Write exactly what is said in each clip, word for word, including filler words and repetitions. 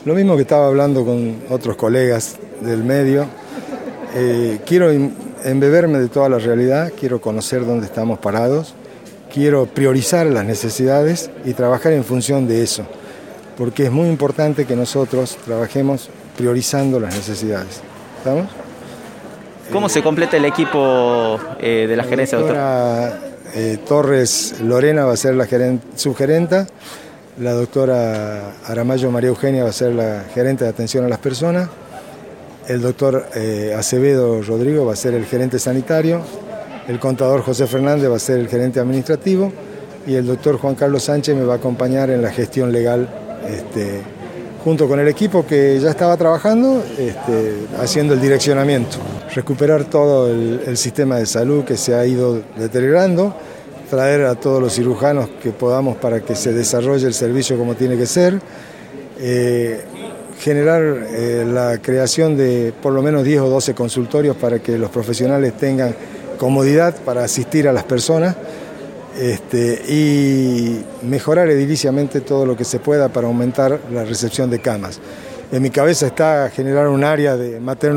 Lo mismo que estaba hablando con otros colegas del medio, eh, quiero embeberme de toda la realidad, quiero conocer dónde estamos parados, quiero priorizar las necesidades y trabajar en función de eso, porque es muy importante que nosotros trabajemos priorizando las necesidades. ¿Estamos? ¿Cómo se completa el equipo eh, de la, la gerencia, doctor? Eh, Torres Lorena va a ser la gerent, subgerenta, la doctora Aramayo María Eugenia va a ser la gerente de atención a las personas, el doctor eh, Acevedo Rodrigo va a ser el gerente sanitario, el contador José Fernández va a ser el gerente administrativo y el doctor Juan Carlos Sánchez me va a acompañar en la gestión legal, este, junto con el equipo que ya estaba trabajando, este, haciendo el direccionamiento. Recuperar todo el, el sistema de salud que se ha ido deteriorando, traer a todos los cirujanos que podamos para que se desarrolle el servicio como tiene que ser, eh, generar eh, la creación de por lo menos diez o doce consultorios para que los profesionales tengan comodidad para asistir a las personas, este, y mejorar ediliciamente todo lo que se pueda para aumentar la recepción de camas. En mi cabeza está generar un área de, materno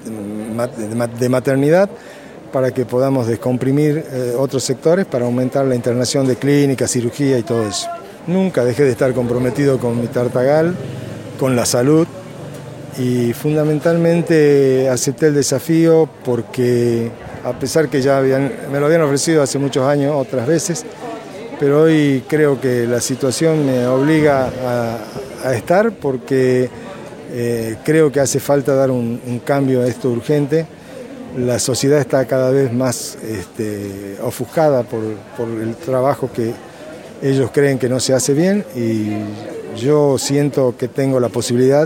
de maternidad para que podamos descomprimir eh, otros sectores para aumentar la internación de clínica, cirugía y todo eso. Nunca dejé de estar comprometido con mi Tartagal, con la salud, y fundamentalmente acepté el desafío porque a pesar que ya habían, me lo habían ofrecido hace muchos años otras veces, pero hoy creo que la situación me obliga a, a estar porque eh, creo que hace falta dar un, un cambio a esto urgente. La sociedad está cada vez más este, ofuscada por, por el trabajo que ellos creen que no se hace bien, y yo siento que tengo la posibilidad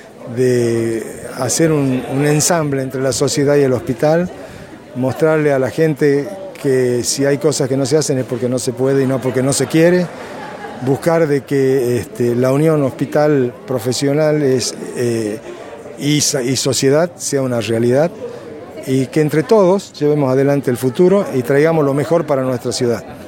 de hacer un, un ensamble entre la sociedad y el hospital, mostrarle a la gente que si hay cosas que no se hacen es porque no se puede y no porque no se quiere, buscar de que este, la unión hospital profesional es, eh, y, y sociedad sea una realidad, y que entre todos llevemos adelante el futuro y traigamos lo mejor para nuestra ciudad.